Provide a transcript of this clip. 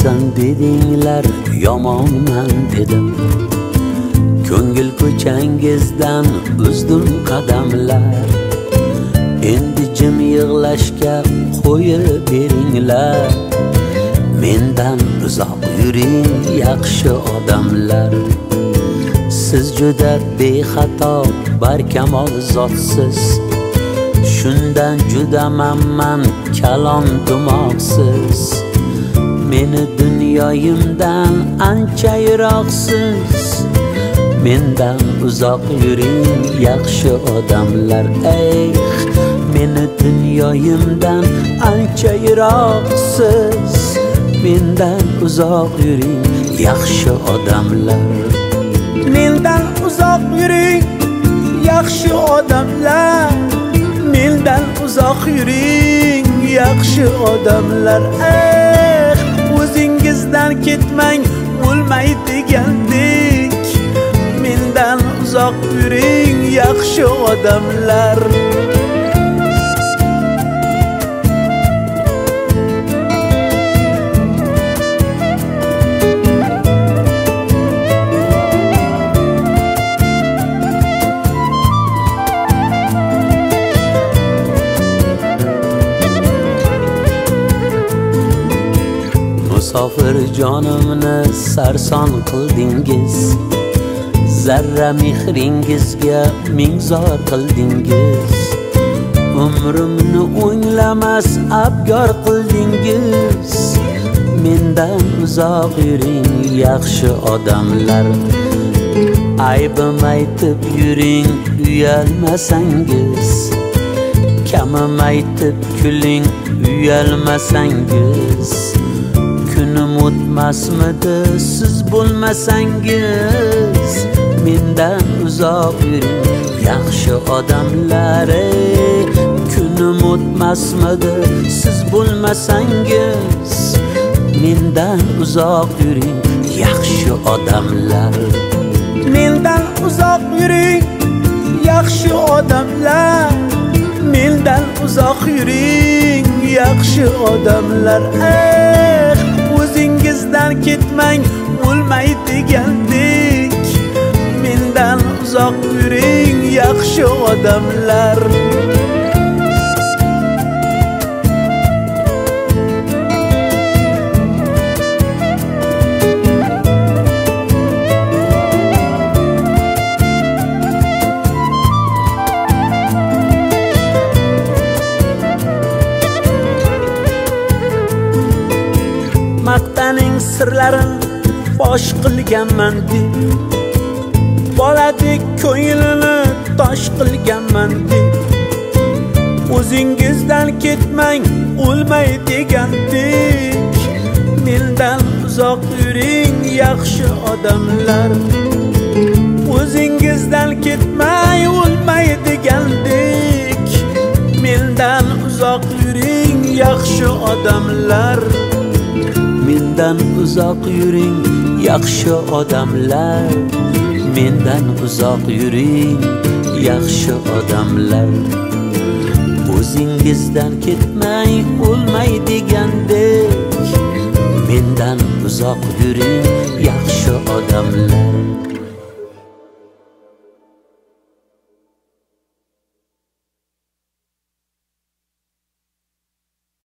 yaxshisan dedinglar, yomonman dedim. Ko'ngil ko'changizdan uzdim qadamlar. Endi jim yig'lashga qo'yib beringlar. Mendan uzoq yuring yaxshi odamlar. Siz juda bexato, barkamol zotsiz. Shundan juda man kalon dumoqsiz. Meni dunyoyimdan ancha yiroqsiz. Mendan uzoq yuring yaxshi odamlar. Ey, meni dunyoyimdan ancha yiroqsiz. Mendan uzoq yuring yaxshi odamlar. Mendan uzoq yuring yaxshi odamlar. Mendan uzoq yuring yaxshi odamlar. O'zingizdan ketmang, o'lmay degandek. Mendan uzoq yuring yaxshi odamlar. Musofir jonimni sarson qildingiz. Zarra mehringizga ming zor qildingiz. Umrimni o'nglamas abgor qildingiz. Mendan uzoq yuring yaxshi odamlar. Aybim aytib yuring uyalmasangiz. Kamim aytib kuling uyalmasangiz. Kunim o'tmasmidi siz bo'lmasangiz. Mendan uzoq yuring yaxshi odamlar. Kunim o'tmasmidi siz bo'lmasangiz. Mendan uzoq yuring yaxshi odamlar. Mendan uzoq yuring yaxshi odamlar. Mendan uzoq yuring yaxshi odamlar. O'zingizdan ketmang, o'lmay degandek. Mendan uzoq yuring yaxshi odamlar. Maqtaning sirlarin fosh qilganman deb, boladek ko'nglini tosh qilganman deb. O'zingizdan ketmang, o'lmay degandek. Mendan uzoq yuring yaxshi odamlar. O'zingizdan ketmay, o'lmay degandek. Mendan uzoq yuring yaxshi odamlar. Mendan uzoq yuring yaxshi odamlar. Mendan uzoq yuring yaxshi odamlar. O'zingizdan ketmay, o'lmay degandek. Mendan uzoq yuring yaxshi odamlar.